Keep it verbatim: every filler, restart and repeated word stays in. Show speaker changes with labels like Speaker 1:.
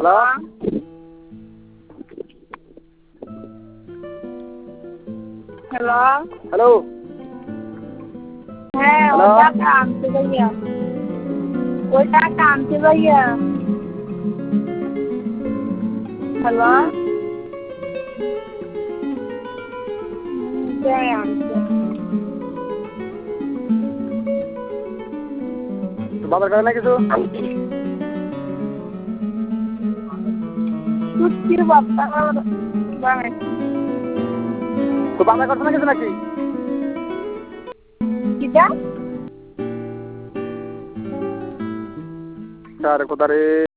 Speaker 1: hello
Speaker 2: hello
Speaker 1: hello
Speaker 2: হ্যাঁ ওটা কামছে ভাইয়া ওটা কামছে ভাইয়া হ্যালো জয় আনছে
Speaker 1: বাবার করে না কিছু
Speaker 2: সুতির বাপ্পা বানাই
Speaker 1: তো বাবা করছে না কিছু নাকি
Speaker 2: কিটা
Speaker 1: স্যার কোথারে